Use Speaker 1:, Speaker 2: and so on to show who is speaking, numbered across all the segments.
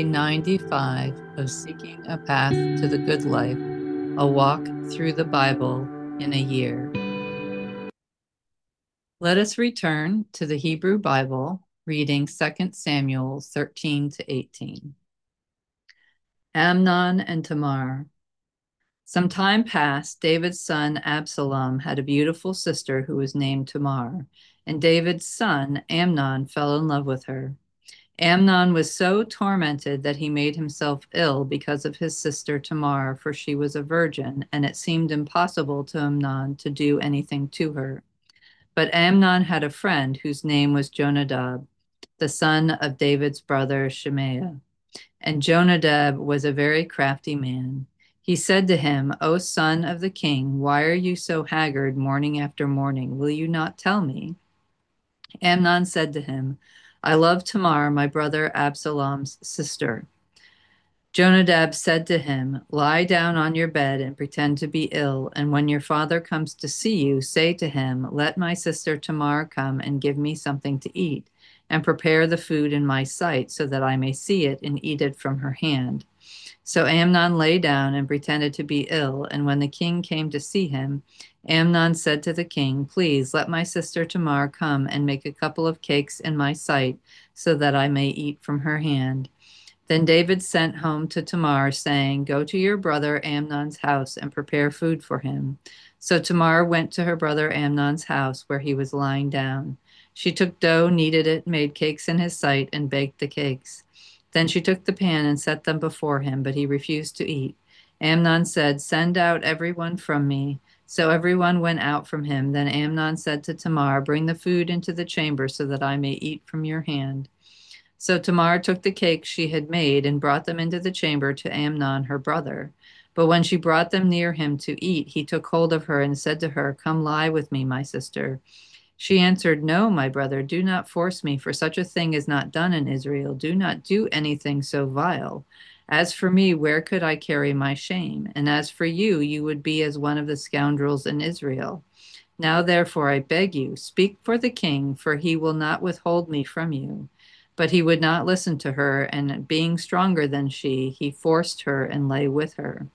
Speaker 1: 95 of Seeking a Path to the Good Life, a walk through the Bible in a year. Let us return to the Hebrew Bible, reading 2 Samuel 13 to 18. Amnon and Tamar. Some time past, David's son Absalom had a beautiful sister who was named Tamar, and David's son Amnon fell in love with her. Amnon was so tormented that he made himself ill because of his sister Tamar, for she was a virgin, and it seemed impossible to Amnon to do anything to her. But Amnon had a friend whose name was Jonadab, the son of David's brother Shimea. And Jonadab was a very crafty man. He said to him, O son of the king, why are you so haggard morning after morning? Will you not tell me? Amnon said to him, I love Tamar, my brother Absalom's sister. Jonadab said to him, Lie down on your bed and pretend to be ill, and when your father comes to see you, say to him, Let my sister Tamar come and give me something to eat, and prepare the food in my sight, so that I may see it and eat it from her hand. So Amnon lay down and pretended to be ill, and when the king came to see him, Amnon said to the king, Please let my sister Tamar come and make a couple of cakes in my sight, so that I may eat from her hand. Then David sent home to Tamar, saying, Go to your brother Amnon's house and prepare food for him. So Tamar went to her brother Amnon's house, where he was lying down. She took dough, kneaded it, made cakes in his sight, and baked the cakes. Then she took the pan and set them before him, but he refused to eat. Amnon said, Send out everyone from me. So everyone went out from him. Then Amnon said to Tamar, Bring the food into the chamber, so that I may eat from your hand. So Tamar took the cakes she had made and brought them into the chamber to Amnon her brother. But when she brought them near him to eat, he took hold of her and said to her, Come lie with me, my sister. She answered, No, my brother, do not force me, for such a thing is not done in Israel. Do not do anything so vile. As for me, where could I carry my shame? And as for you, you would be as one of the scoundrels in Israel. Now therefore I beg you, speak for the king, for he will not withhold me from you. But he would not listen to her, and being stronger than she, he forced her and lay with her.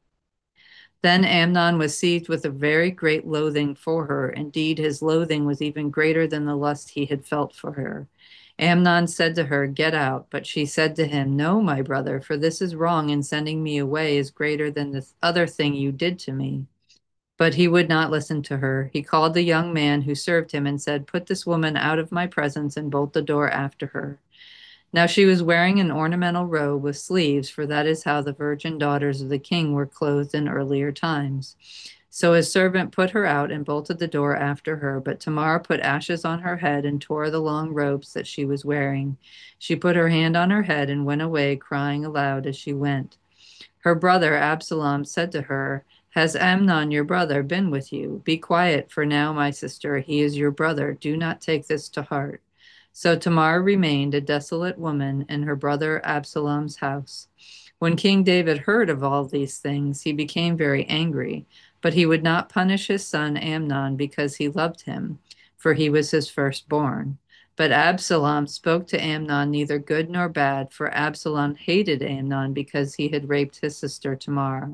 Speaker 1: Then Amnon was seized with a very great loathing for her. Indeed, his loathing was even greater than the lust he had felt for her. Amnon said to her, Get out. But she said to him, No, my brother, for this is wrong, and sending me away is greater than the other thing you did to me. But he would not listen to her. He called the young man who served him and said, Put this woman out of my presence and bolt the door after her. Now she was wearing an ornamental robe with sleeves, for that is how the virgin daughters of the king were clothed in earlier times. So his servant put her out and bolted the door after her, but Tamar put ashes on her head and tore the long robes that she was wearing. She put her hand on her head and went away, crying aloud as she went. Her brother Absalom said to her, Has Amnon your brother been with you? Be quiet, for now, my sister, he is your brother. Do not take this to heart. So Tamar remained a desolate woman in her brother Absalom's house. When King David heard of all these things, he became very angry, but he would not punish his son Amnon because he loved him, for he was his firstborn. But Absalom spoke to Amnon neither good nor bad, for Absalom hated Amnon because he had raped his sister Tamar.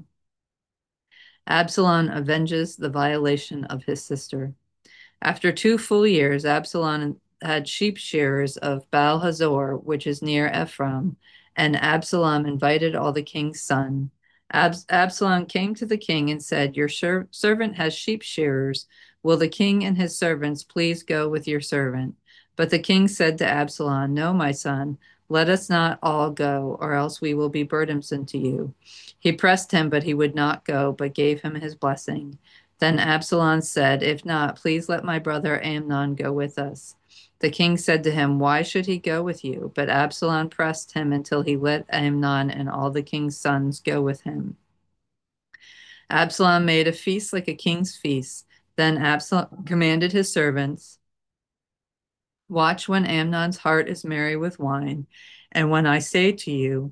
Speaker 1: Absalom avenges the violation of his sister. After 2 full years, Absalom had sheep shearers of Baal Hazor, which is near Ephraim, and Absalom invited all the king's sons. Absalom came to the king and said, Your servant has sheep shearers. Will the king and his servants please go with your servant? But the king said to Absalom, No, my son, let us not all go, or else we will be burdensome to you. He pressed him, but he would not go, but gave him his blessing. Then Absalom said, If not, please let my brother Amnon go with us. The king said to him, Why should he go with you? But Absalom pressed him until he let Amnon and all the king's sons go with him. Absalom made a feast like a king's feast. Then Absalom commanded his servants, Watch when Amnon's heart is merry with wine, and when I say to you,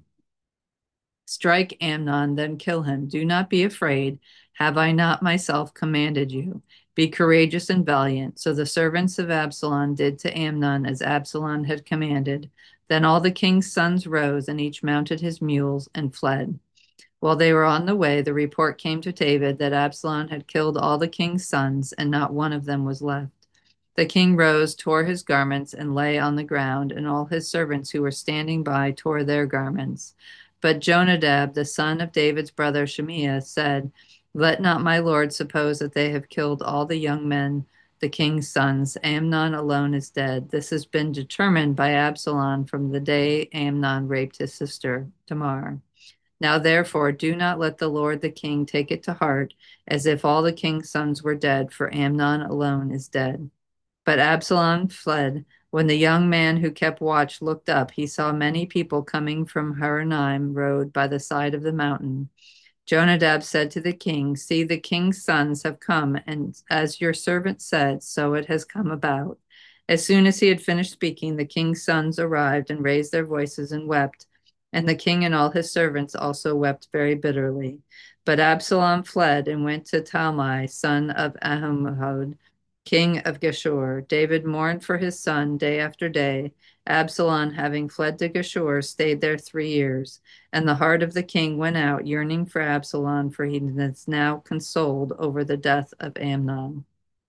Speaker 1: Strike Amnon, then kill him. Do not be afraid. Have I not myself commanded you? Be courageous and valiant. So the servants of Absalom did to Amnon as Absalom had commanded. Then all the king's sons rose, and each mounted his mules and fled. While they were on the way, the report came to David that Absalom had killed all the king's sons, and not one of them was left. The king rose, tore his garments, and lay on the ground, and all his servants who were standing by tore their garments. But Jonadab, the son of David's brother Shemiah, said, Let not my lord suppose that they have killed all the young men, the king's sons. Amnon alone is dead. This has been determined by Absalom from the day Amnon raped his sister Tamar. Now therefore do not let the Lord the king take it to heart, as if all the king's sons were dead, for Amnon alone is dead. But Absalom fled. When the young man who kept watch looked up, he saw many people coming from Horonaim road by the side of the mountain. Jonadab said to the king, See, the king's sons have come, and as your servant said, so it has come about. As soon as he had finished speaking, the king's sons arrived and raised their voices and wept. And the king and all his servants also wept very bitterly. But Absalom fled and went to Talmai, son of Ahumahud, king of Geshur. David mourned for his son day after day. Absalom, having fled to Geshur, stayed there 3 years. And the heart of the king went out, yearning for Absalom, for he is now consoled over the death of Amnon.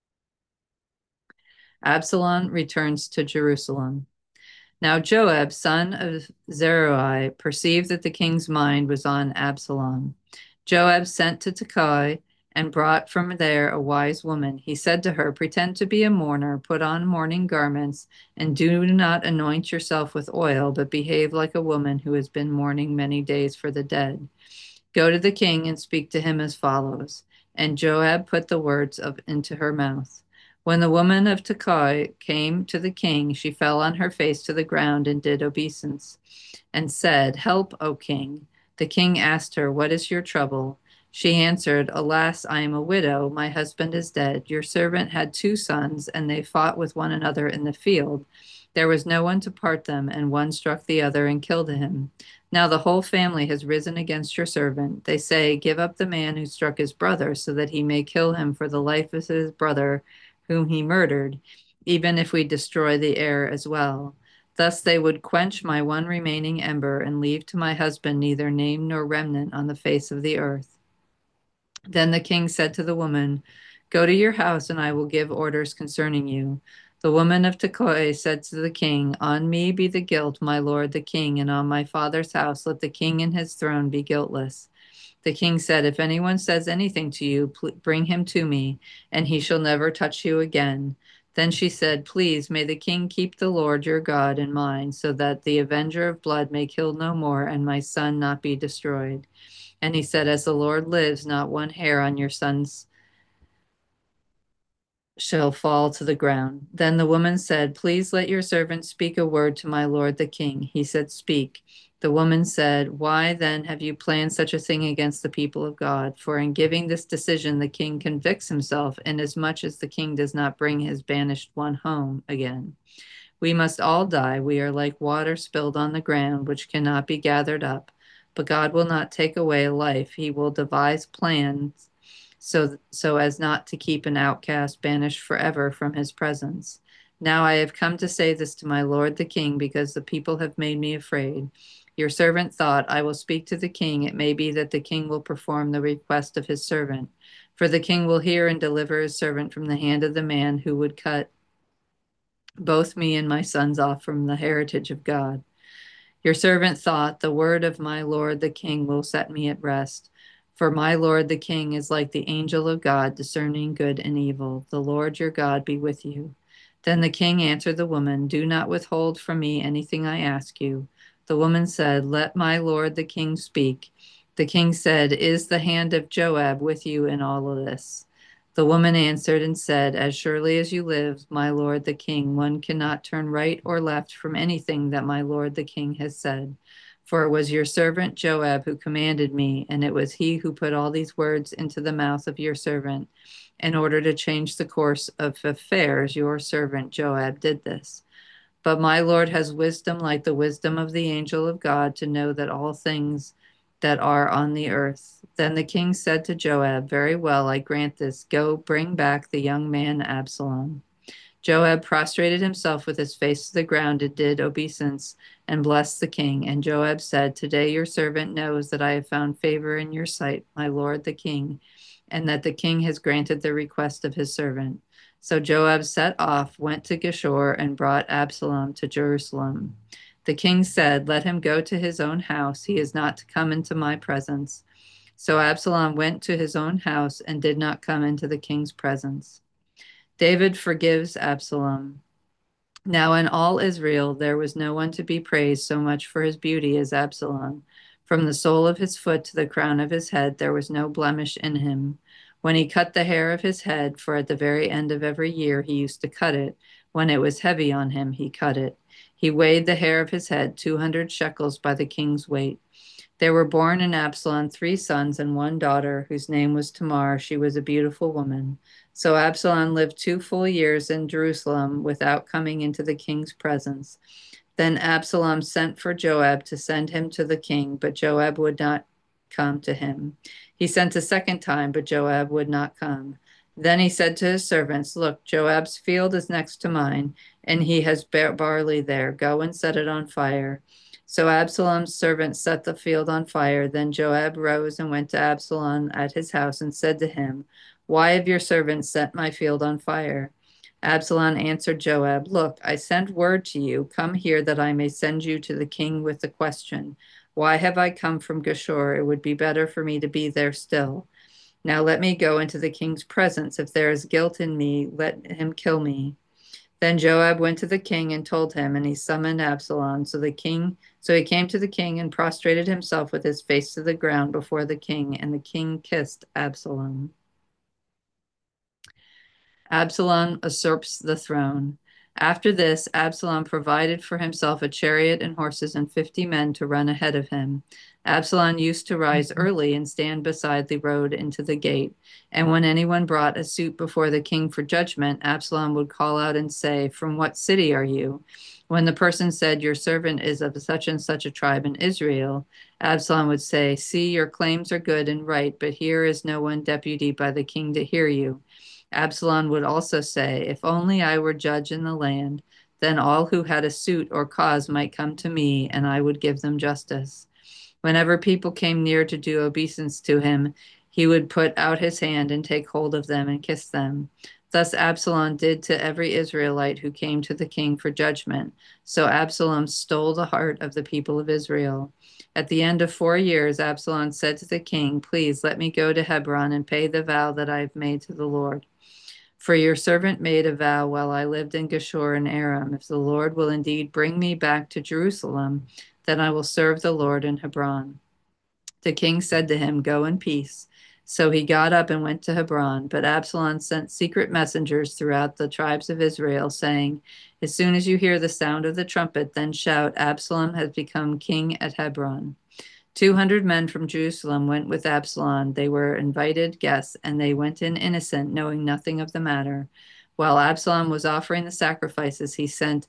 Speaker 1: Absalom returns to Jerusalem. Now Joab, son of Zeruiah, perceived that the king's mind was on Absalom. Joab sent to Tekoa and brought from there a wise woman. He said to her, Pretend to be a mourner, put on mourning garments, and do not anoint yourself with oil, but behave like a woman who has been mourning many days for the dead. Go to the king and speak to him as follows. And Joab put the words into her mouth. When the woman of Tekoa came to the king, she fell on her face to the ground and did obeisance, and said, Help, O king. The king asked her, What is your trouble? She answered, Alas, I am a widow. My husband is dead. Your servant had 2 sons, and they fought with one another in the field. There was no one to part them, and one struck the other and killed him. Now the whole family has risen against your servant. They say, Give up the man who struck his brother, so that he may kill him for the life of his brother whom he murdered, even if we destroy the heir as well. Thus they would quench my one remaining ember and leave to my husband neither name nor remnant on the face of the earth. Then the king said to the woman, Go to your house, and I will give orders concerning you. The woman of Tekoa said to the king, On me be the guilt, my lord the king, and on my father's house let the king and his throne be guiltless. The king said, If anyone says anything to you, bring him to me, and he shall never touch you again. Then she said, Please, may the king keep the Lord your God in mind, so that the avenger of blood may kill no more, and my son not be destroyed. And he said, As the Lord lives, not one hair on your son's shall fall to the ground. Then the woman said, Please let your servant speak a word to my lord the king. He said, Speak. The woman said, Why then have you planned such a thing against the people of God? For in giving this decision, the king convicts himself, inasmuch as the king does not bring his banished one home again. We must all die. We are like water spilled on the ground, which cannot be gathered up. But God will not take away life. He will devise plans so as not to keep an outcast banished forever from his presence. Now I have come to say this to my lord the king, because the people have made me afraid. Your servant thought, I will speak to the king. It may be that the king will perform the request of his servant. For the king will hear and deliver his servant from the hand of the man who would cut both me and my sons off from the heritage of God. Your servant thought, The word of my lord the king will set me at rest. For my lord the king is like the angel of God, discerning good and evil. The Lord your God be with you. Then the king answered the woman, Do not withhold from me anything I ask you. The woman said, Let my lord the king speak. The king said, Is the hand of Joab with you in all of this? The woman answered and said, As surely as you live, my lord the king, one cannot turn right or left from anything that my lord the king has said. For it was your servant Joab who commanded me, and it was he who put all these words into the mouth of your servant. In order to change the course of affairs, your servant Joab did this. But my Lord has wisdom like the wisdom of the angel of God to know that all things that are on the earth. Then the king said to Joab, Very well, I grant this. Go, bring back the young man Absalom. Joab prostrated himself with his face to the ground and did obeisance and blessed the king. And Joab said, Today your servant knows that I have found favor in your sight, my lord the king, and that the king has granted the request of his servant. So Joab set off, went to Geshur, and brought Absalom to Jerusalem. The king said, Let him go to his own house. He is not to come into my presence. So Absalom went to his own house and did not come into the king's presence. David forgives Absalom. Now in all Israel there was no one to be praised so much for his beauty as Absalom. From the sole of his foot to the crown of his head there was no blemish in him. When he cut the hair of his head, for at the very end of every year he used to cut it, when it was heavy on him, he cut it. He weighed the hair of his head 200 shekels by the king's weight. There were born in Absalom 3 sons and 1 daughter, whose name was Tamar. She was a beautiful woman. So Absalom lived 2 full years in Jerusalem without coming into the king's presence. Then Absalom sent for Joab to send him to the king, but Joab would not come to him. He sent a second time, but Joab would not come. Then he said to his servants, Look, Joab's field is next to mine, and he has barley there. Go and set it on fire. So Absalom's servants set the field on fire. Then Joab rose and went to Absalom at his house and said to him, Why have your servants set my field on fire? Absalom answered Joab, Look, I sent word to you, come here that I may send you to the king with the question, Why have I come from Geshur? It would be better for me to be there still. Now let me go into the king's presence. If there is guilt in me, let him kill me. Then Joab went to the king and told him, and he summoned Absalom. So he came to the king and prostrated himself with his face to the ground before the king, and the king kissed Absalom. Absalom usurps the throne. After this, Absalom provided for himself a chariot and horses and 50 men to run ahead of him. Absalom used to rise early and stand beside the road into the gate. And when anyone brought a suit before the king for judgment, Absalom would call out and say, From what city are you? When the person said, Your servant is of such and such a tribe in Israel, Absalom would say, See, your claims are good and right, but here is no one deputy by the king to hear you. Absalom would also say, If only I were judge in the land, then all who had a suit or cause might come to me, and I would give them justice. Whenever people came near to do obeisance to him, he would put out his hand and take hold of them and kiss them. Thus Absalom did to every Israelite who came to the king for judgment. So Absalom stole the heart of the people of Israel. At the end of 4 years, Absalom said to the king, Please let me go to Hebron and pay the vow that I have made to the Lord. For your servant made a vow while I lived in Geshur and Aram. If the Lord will indeed bring me back to Jerusalem, then I will serve the Lord in Hebron. The king said to him, Go in peace. So he got up and went to Hebron. But Absalom sent secret messengers throughout the tribes of Israel, saying, As soon as you hear the sound of the trumpet, then shout, Absalom has become king at Hebron. 200 men from Jerusalem went with Absalom. They were invited guests, and they went in innocent, knowing nothing of the matter. While Absalom was offering the sacrifices, he sent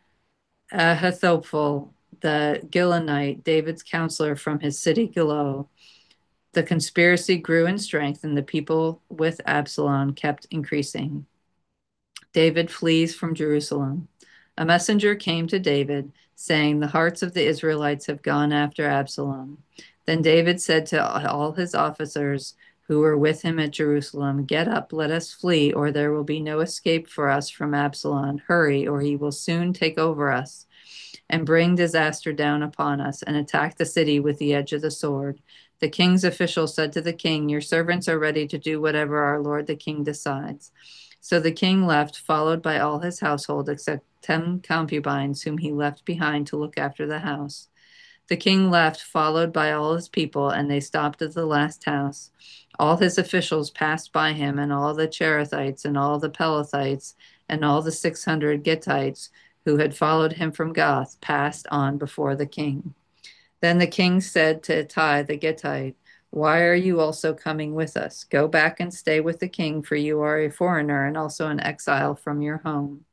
Speaker 1: Ahithophel, the Gilonite, David's counselor, from his city Gilo. The conspiracy grew in strength, and the people with Absalom kept increasing. David flees from Jerusalem. A messenger came to David, saying, The hearts of the Israelites have gone after Absalom. Then David said to all his officers who were with him at Jerusalem, Get up, let us flee, or there will be no escape for us from Absalom. Hurry, or he will soon take over us and bring disaster down upon us and attack the city with the edge of the sword. The king's official said to the king, Your servants are ready to do whatever our lord the king decides. So the king left, followed by all his household, except 10 concubines whom he left behind to look after the house. The king left, followed by all his people, and they stopped at the last house. All his officials passed by him, and all the Cherethites, and all the Pelethites, and all the 600 Gittites who had followed him from Gath passed on before the king. Then the king said to Ittai the Gittite, Why are you also coming with us? Go back and stay with the king, for you are a foreigner and also an exile from your home.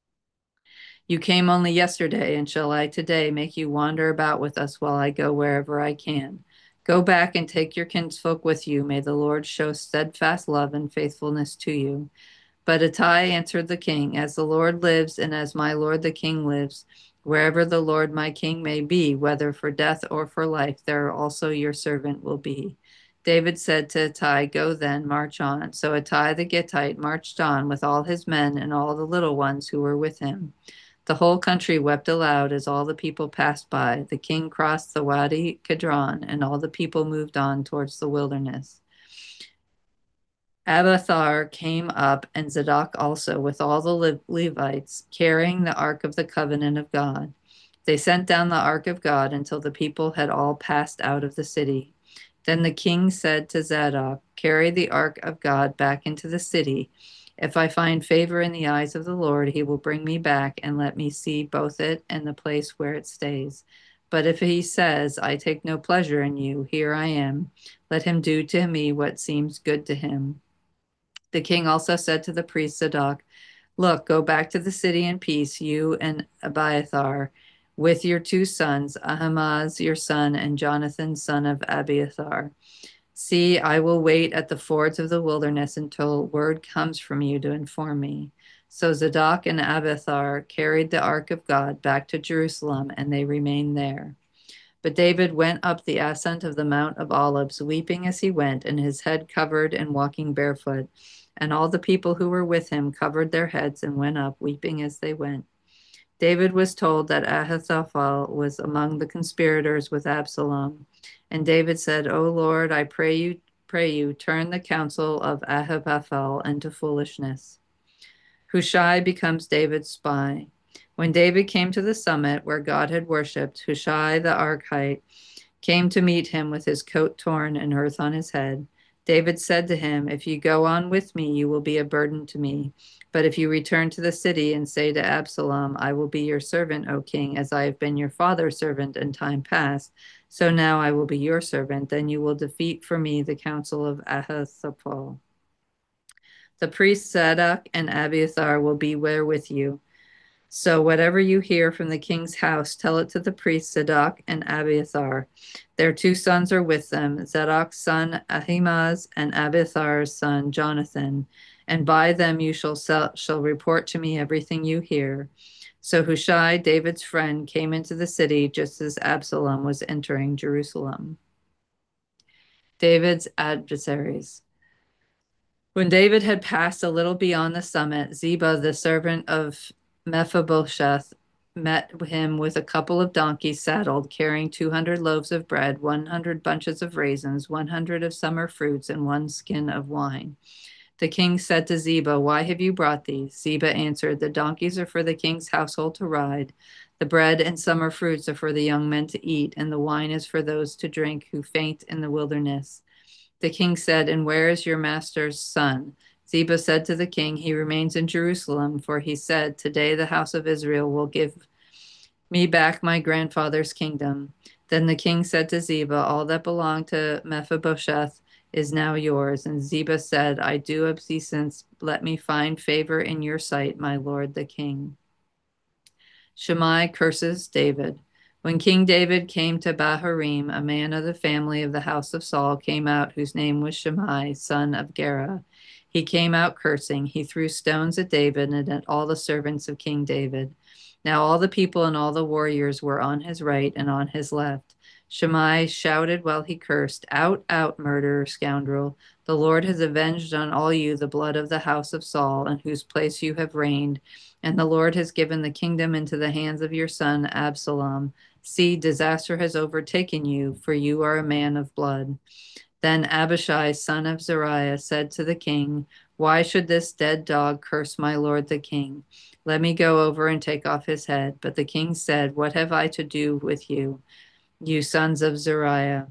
Speaker 1: You came only yesterday, and shall I today make you wander about with us while I go wherever I can? Go back and take your kinsfolk with you. May the Lord show steadfast love and faithfulness to you. But Ittai answered the king, As the Lord lives, and as my lord the king lives, wherever the Lord my king may be, whether for death or for life, there also your servant will be. David said to Ittai, Go then, march on. So Ittai the Gittite marched on with all his men and all the little ones who were with him. The whole country wept aloud as all the people passed by. The king crossed the Wadi Kidron, and all the people moved on towards the wilderness. Abiathar came up, and Zadok also, with all the Levites, carrying the ark of the covenant of God. They sent down the ark of God until the people had all passed out of the city. Then the king said to Zadok, Carry the ark of God back into the city. If I find favor in the eyes of the Lord, he will bring me back and let me see both it and the place where it stays. But if he says, I take no pleasure in you, here I am, let him do to me what seems good to him. The king also said to the priest Zadok, Look, go back to the city in peace, you and Abiathar, with your two sons, Ahimaaz your son, and Jonathan son of Abiathar. See, I will wait at the fords of the wilderness until word comes from you to inform me. So Zadok and Abiathar carried the ark of God back to Jerusalem, and they remained there. But David went up the ascent of the Mount of Olives, weeping as he went, and his head covered and walking barefoot. And all the people who were with him covered their heads and went up, weeping as they went. David was told that Ahithophel was among the conspirators with Absalom. And David said, O Lord, I pray you, turn the counsel of Ahithophel into foolishness. Hushai becomes David's spy. When David came to the summit where God had worshipped, Hushai the Archite came to meet him with his coat torn and earth on his head. David said to him, If you go on with me, you will be a burden to me. But if you return to the city and say to Absalom, I will be your servant, O king, as I have been your father's servant in time past, so now I will be your servant, then you will defeat for me the counsel of Ahithophel. The priests Zadok and Abiathar will be where with you. So whatever you hear from the king's house, tell it to the priests Zadok and Abiathar. Their two sons are with them, Zadok's son Ahimaaz and Abiathar's son Jonathan. And by them you shall report to me everything you hear. So Hushai, David's friend, came into the city just as Absalom was entering Jerusalem. David's adversaries. When David had passed a little beyond the summit, Ziba, the servant of Mephibosheth, met him with a couple of donkeys saddled, carrying 200 loaves of bread, 100 bunches of raisins, 100 of summer fruits, and one skin of wine. The king said to Ziba, Why have you brought these? Ziba answered, The donkeys are for the king's household to ride. The bread and summer fruits are for the young men to eat, and the wine is for those to drink who faint in the wilderness. The king said, And where is your master's son? Ziba said to the king, He remains in Jerusalem, for he said, Today the house of Israel will give me back my grandfather's kingdom. Then the king said to Ziba, All that belonged to Mephibosheth is now yours. And Ziba said, I do obeisance. Let me find favor in your sight, my lord the king. Shimei curses David. When King David came to Bahurim, a man of the family of the house of Saul came out, whose name was Shimei, son of Gera. He came out cursing. He threw stones at David and at all the servants of King David. Now all the people and all the warriors were on his right and on his left. Shimei shouted while he cursed, Out, out, murderer, scoundrel. The Lord has avenged on all you the blood of the house of Saul, in whose place you have reigned. And the Lord has given the kingdom into the hands of your son Absalom. See, disaster has overtaken you, for you are a man of blood. Then Abishai, son of Zeruiah, said to the king, Why should this dead dog curse my lord the king? Let me go over and take off his head. But the king said, What have I to do with you, you sons of Zeruiah?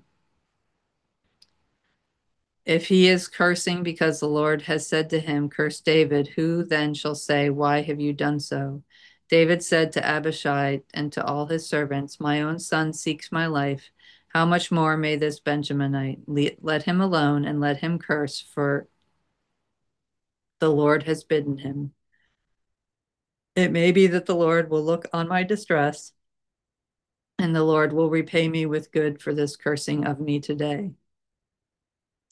Speaker 1: If he is cursing because the Lord has said to him, Curse David, who then shall say, Why have you done so? David said to Abishai and to all his servants, My own son seeks my life. How much more may this Benjaminite? Let him alone and let him curse, for the Lord has bidden him. It may be that the Lord will look on my distress, and the Lord will repay me with good for this cursing of me today.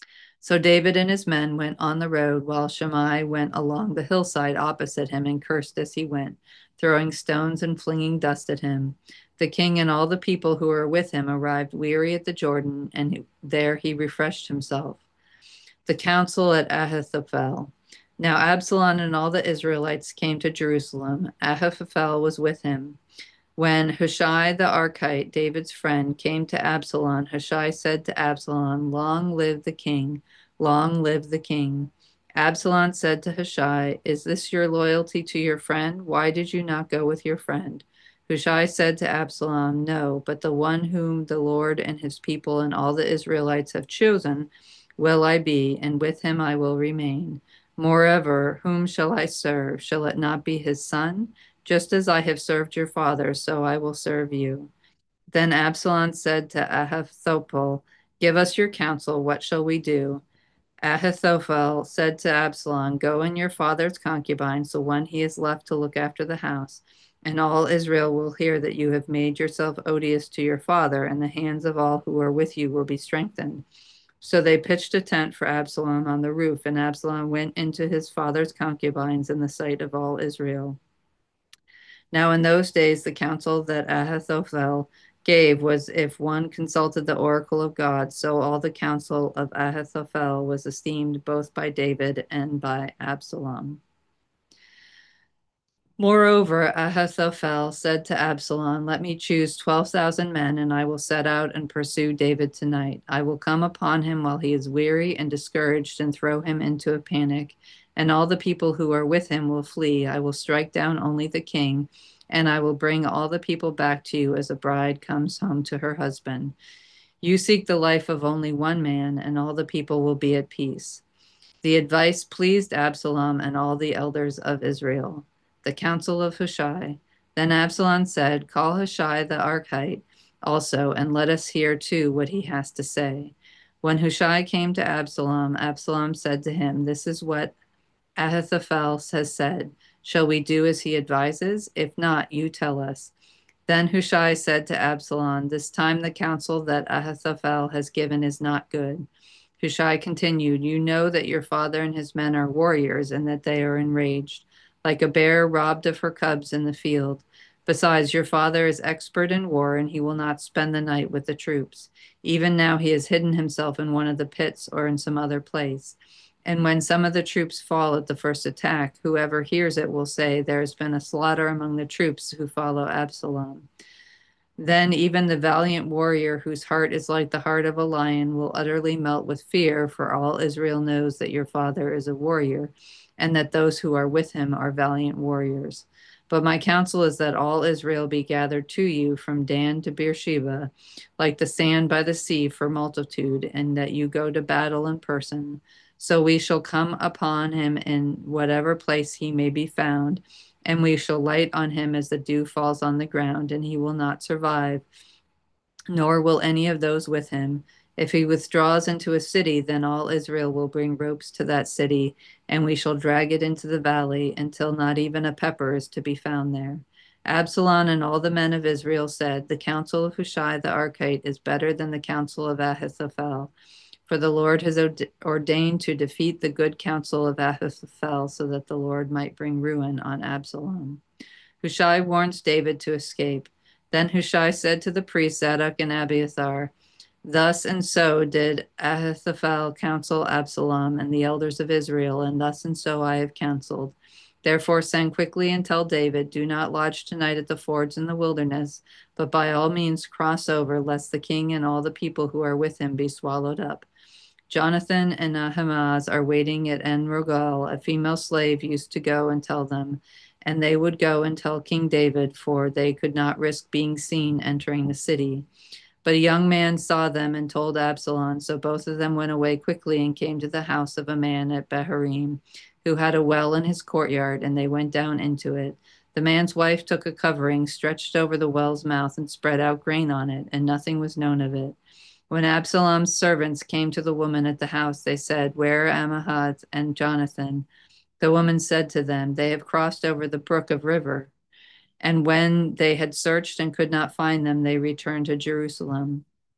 Speaker 1: So David and his men went on the road, while Shimei went along the hillside opposite him and cursed as he went, throwing stones and flinging dust at him. The king and all the people who were with him arrived weary at the Jordan, and there he refreshed himself. The council at Ahithophel. Now Absalom and all the Israelites came to Jerusalem. Ahithophel was with him. When Hushai the Archite, David's friend, came to Absalom, Hushai said to Absalom, "Long live the king! Long live the king!" Absalom said to Hushai, "Is this your loyalty to your friend? Why did you not go with your friend?" Hushai said to Absalom, "No, but the one whom the Lord and his people and all the Israelites have chosen will I be, and with him I will remain. Moreover, whom shall I serve? Shall it not be his son? Just as I have served your father, so I will serve you." Then Absalom said to Ahithophel, "Give us your counsel. What shall we do?" Ahithophel said to Absalom, "Go in your father's concubines, the one he is left to look after the house, and all Israel will hear that you have made yourself odious to your father, and the hands of all who are with you will be strengthened." So they pitched a tent for Absalom on the roof, and Absalom went into his father's concubines in the sight of all Israel. Now in those days the counsel that Ahithophel gave was, if one consulted the oracle of God, so all the counsel of Ahithophel was esteemed both by David and by Absalom. Moreover, Ahithophel said to Absalom, "Let me choose 12,000 men, and I will set out and pursue David tonight. I will come upon him while he is weary and discouraged and throw him into a panic, and all the people who are with him will flee. I will strike down only the king, and I will bring all the people back to you as a bride comes home to her husband. You seek the life of only one man, and all the people will be at peace." The advice pleased Absalom and all the elders of Israel. The counsel of Hushai. Then Absalom said, "Call Hushai the Archite also, and let us hear too what he has to say." When Hushai came to Absalom, Absalom said to him, "This is what Ahithophel has said. Shall we do as he advises? If not, you tell us." Then Hushai said to Absalom, "This time the counsel that Ahithophel has given is not good." Hushai continued, "You know that your father and his men are warriors, and that they are enraged, like a bear robbed of her cubs in the field. Besides, your father is expert in war, and he will not spend the night with the troops. Even now he has hidden himself in one of the pits or in some other place. And when some of the troops fall at the first attack, whoever hears it will say, 'There has been a slaughter among the troops who follow Absalom.' Then even the valiant warrior whose heart is like the heart of a lion will utterly melt with fear, for all Israel knows that your father is a warrior, and that those who are with him are valiant warriors. But my counsel is that all Israel be gathered to you from Dan to Beersheba, like the sand by the sea for multitude, and that you go to battle in person. So we shall come upon him in whatever place he may be found, and we shall light on him as the dew falls on the ground, and he will not survive, nor will any of those with him. If he withdraws into a city, then all Israel will bring ropes to that city, and we shall drag it into the valley until not even a pepper is to be found there." Absalom and all the men of Israel said, "The counsel of Hushai the Archite is better than the counsel of Ahithophel. For the Lord has ordained to defeat the good counsel of Ahithophel, so that the Lord might bring ruin on Absalom." Hushai warns David to escape. Then Hushai said to the priests Zadok and Abiathar, "Thus and so did Ahithophel counsel Absalom and the elders of Israel, and thus and so I have counseled. Therefore send quickly and tell David, do not lodge tonight at the fords in the wilderness, but by all means cross over, lest the king and all the people who are with him be swallowed up. Jonathan and Ahimaaz are waiting at En Rogel. A female slave used to go and tell them, and they would go and tell King David, for they could not risk being seen entering the city. But a young man saw them and told Absalom, so both of them went away quickly and came to the house of a man at Bahurim, who had a well in his courtyard, and they went down into it. The man's wife took a covering, stretched over the well's mouth, and spread out grain on it, and nothing was known of it. When Absalom's servants came to the woman at the house, they said, "Where are Ahimaaz and Jonathan?" The woman said to them, "They have crossed over the brook of river." And when they had searched and could not find them, they returned to Jerusalem.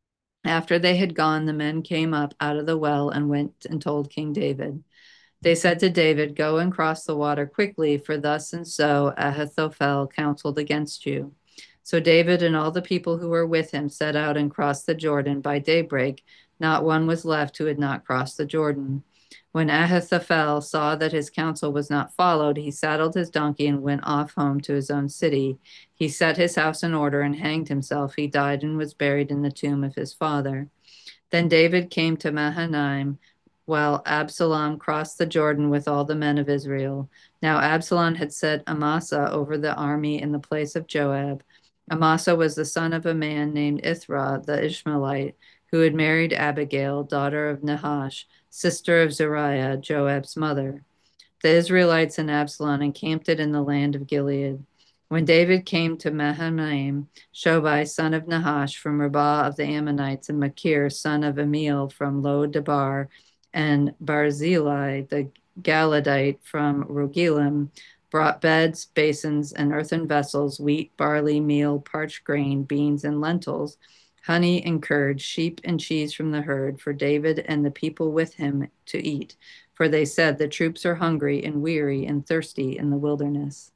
Speaker 1: After they had gone, the men came up out of the well and went and told King David. They said to David, "Go and cross the water quickly, for thus and so Ahithophel counseled against you." So David and all the people who were with him set out and crossed the Jordan by daybreak. Not one was left who had not crossed the Jordan. When Ahithophel saw that his counsel was not followed, he saddled his donkey and went off home to his own city. He set his house in order and hanged himself. He died and was buried in the tomb of his father. Then David came to Mahanaim, while Absalom crossed the Jordan with all the men of Israel. Now Absalom had set Amasa over the army in the place of Joab. Amasa was the son of a man named Ithra the Ishmaelite, who had married Abigail, daughter of Nahash, sister of Zeruiah, Joab's mother. The Israelites and Absalom encamped in the land of Gilead. When David came to Mahanaim, Shobai, son of Nahash, from Rabbah of the Ammonites, and Machir, son of Amiel, from Lo Debar, and Barzillai, the Galadite, from Rogelim, brought beds, basins, and earthen vessels, wheat, barley, meal, parched grain, beans, and lentils, honey and curd, sheep and cheese from the herd, for David and the people with him to eat. For they said, "The troops are hungry and weary and thirsty in the wilderness."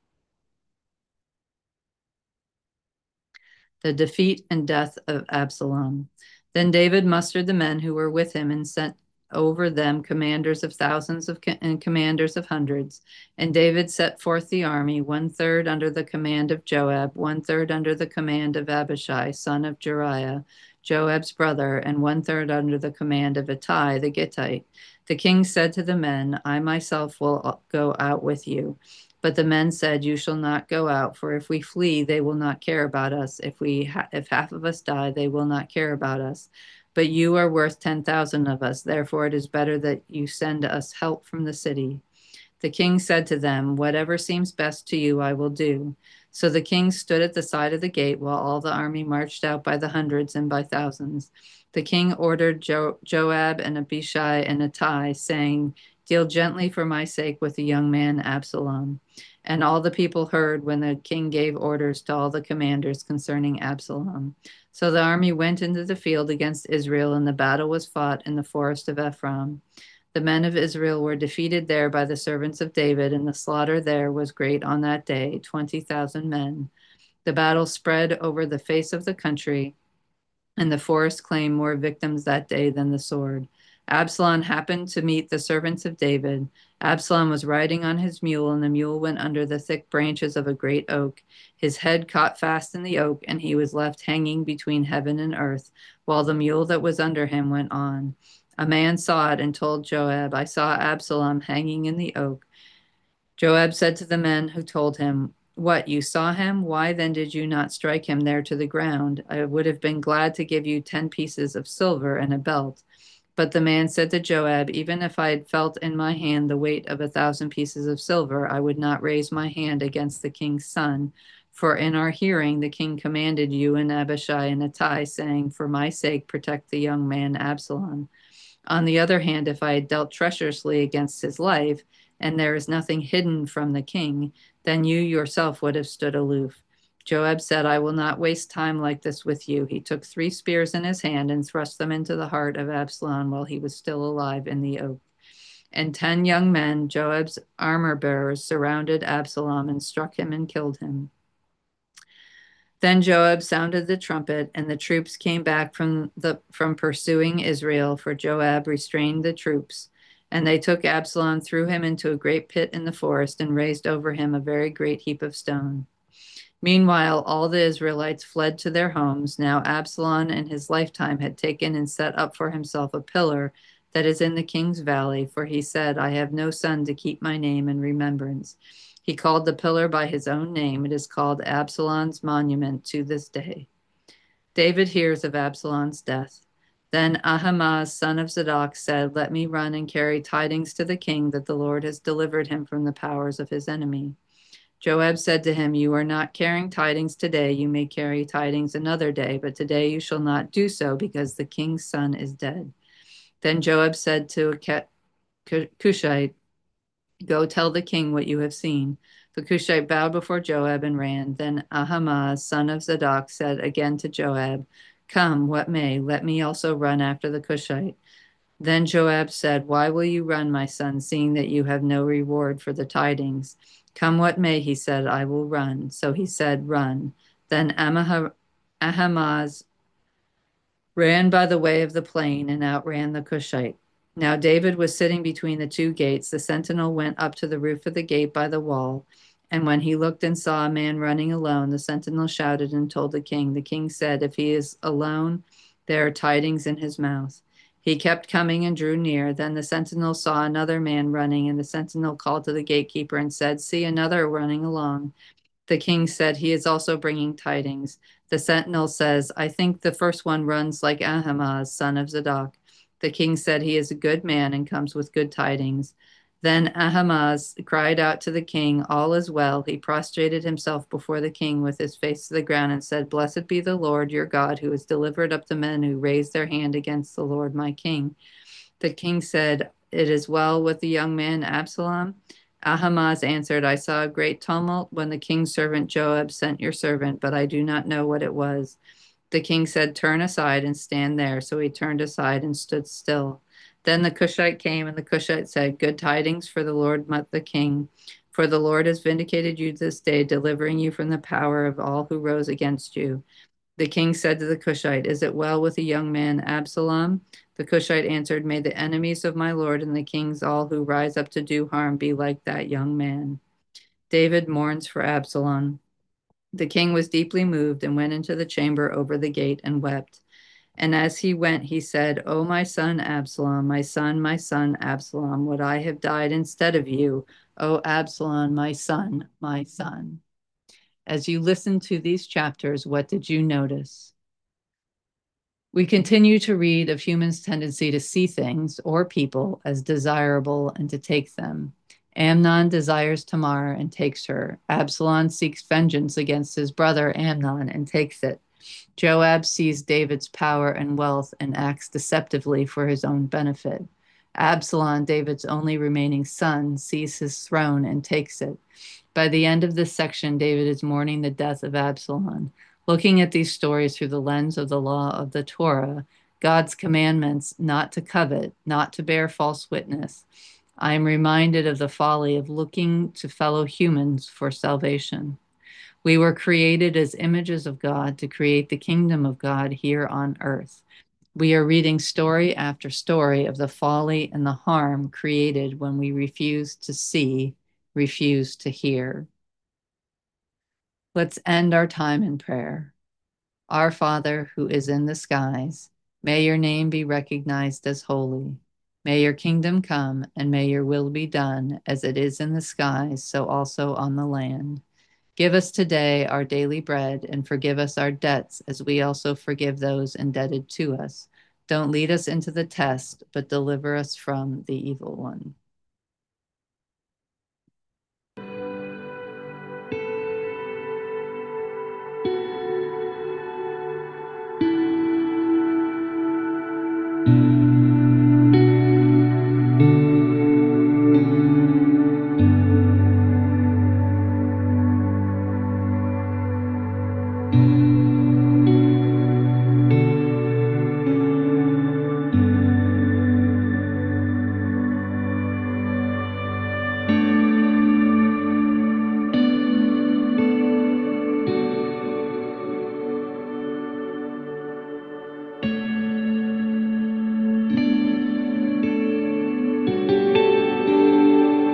Speaker 1: The defeat and death of Absalom. Then David mustered the men who were with him and sent over them commanders of thousands and commanders of hundreds. And David set forth the army, one third under the command of Joab, one third under the command of Abishai, son of Jeriah, Joab's brother, and one third under the command of Ittai the Gittite. The king said to the men, "I myself will go out with you." But the men said, "You shall not go out, for if we flee, they will not care about us. If half of us die, they will not care about us. But you are worth 10,000 of us. Therefore, it is better that you send us help from the city." The king said to them, "Whatever seems best to you, I will do." So the king stood at the side of the gate while all the army marched out by the hundreds and by thousands. The king ordered Joab and Abishai and Ittai, saying, "Deal gently for my sake with the young man Absalom." And all the people heard when the king gave orders to all the commanders concerning Absalom. So the army went into the field against Israel, and the battle was fought in the forest of Ephraim. The men of Israel were defeated there by the servants of David, and the slaughter there was great on that day, 20,000 men. The battle spread over the face of the country, and the forest claimed more victims that day than the sword. Absalom happened to meet the servants of David. Absalom was riding on his mule, and the mule went under the thick branches of a great oak. His head caught fast in the oak, and he was left hanging between heaven and earth, while the mule that was under him went on. A man saw it and told Joab, "I saw Absalom hanging in the oak." Joab said to the men who told him, "What, you saw him? Why then did you not strike him there to the ground? I would have been glad to give you 10 pieces of silver and a belt." But the man said to Joab, "Even if I had felt in my hand the weight of 1,000 pieces of silver, I would not raise my hand against the king's son. For in our hearing the king commanded you and Abishai and Ittai, saying, 'For my sake protect the young man Absalom.' On the other hand, if I had dealt treacherously against his life, and there is nothing hidden from the king, then you yourself would have stood aloof." Joab said, "I will not waste time like this with you." He took 3 spears in his hand and thrust them into the heart of Absalom while he was still alive in the oak. And 10 young men, Joab's armor bearers, surrounded Absalom and struck him and killed him. Then Joab sounded the trumpet, and the troops came back from pursuing Israel, for Joab restrained the troops. And they took Absalom, threw him into a great pit in the forest, and raised over him a very great heap of stone. Meanwhile, all the Israelites fled to their homes. Now Absalom in his lifetime had taken and set up for himself a pillar that is in the king's valley, for he said, "I have no son to keep my name in remembrance." He called the pillar by his own name. It is called Absalom's monument to this day. David hears of Absalom's death. Then Ahimaaz, son of Zadok, said, "Let me run and carry tidings to the king that the Lord has delivered him from the powers of his enemy." Joab said to him, "You are not carrying tidings today. You may carry tidings another day, but today you shall not do so because the king's son is dead." Then Joab said to a Cushite, "Go tell the king what you have seen." The Cushite bowed before Joab and ran. Then Ahimaaz, son of Zadok, said again to Joab, Come, what may, let me also run after the Cushite. Then Joab said, Why will you run, my son, seeing that you have no reward for the tidings? Come what may, he said, I will run. So he said, Run. Then Ahimaaz ran by the way of the plain and outran the Cushite. Now David was sitting between the two gates. The sentinel went up to the roof of the gate by the wall. And when he looked and saw a man running alone, the sentinel shouted and told the king. The king said, If he is alone, there are tidings in his mouth. He kept coming and drew near. Then the sentinel saw another man running, and the sentinel called to the gatekeeper and said, See another running along. The king said, He is also bringing tidings. The sentinel says, I think the first one runs like Ahimaaz, son of Zadok. The king said, He is a good man and comes with good tidings. Then Ahimaaz cried out to the king, All is well. He prostrated himself before the king with his face to the ground and said, Blessed be the Lord your God, who has delivered up the men who raised their hand against the Lord my king. The king said, It is well with the young man Absalom. Ahimaaz answered, I saw a great tumult when the king's servant Joab sent your servant, but I do not know what it was. The king said, Turn aside and stand there. So he turned aside and stood still. Then the Cushite came, and the Cushite said, Good tidings for the Lord the king. For the Lord has vindicated you this day, delivering you from the power of all who rose against you. The king said to the Cushite, Is it well with the young man Absalom? The Cushite answered, May the enemies of my lord and the kings, all who rise up to do harm, be like that young man. David mourns for Absalom. The king was deeply moved and went into the chamber over the gate and wept. And as he went, he said, O my son Absalom, my son Absalom, would I have died instead of you, O Absalom, my son, my son. As you listen to these chapters, what did you notice? We continue to read of humans' tendency to see things or people as desirable and to take them. Amnon desires Tamar and takes her. Absalom seeks vengeance against his brother Amnon and takes it. Joab sees David's power and wealth and acts deceptively for his own benefit. Absalom, David's only remaining son, sees his throne and takes it. By the end of this section, David is mourning the death of Absalom. Looking at these stories through the lens of the law of the Torah, God's commandments not to covet, not to bear false witness, I am reminded of the folly of looking to fellow humans for salvation. We were created as images of God to create the kingdom of God here on earth. We are reading story after story of the folly and the harm created when we refuse to see, refuse to hear. Let's end our time in prayer. Our Father, who is in the skies, may your name be recognized as holy. May your kingdom come, and may your will be done, as it is in the skies, so also on the land. Give us today our daily bread, and forgive us our debts, as we also forgive those indebted to us. Don't lead us into the test, but deliver us from the evil one.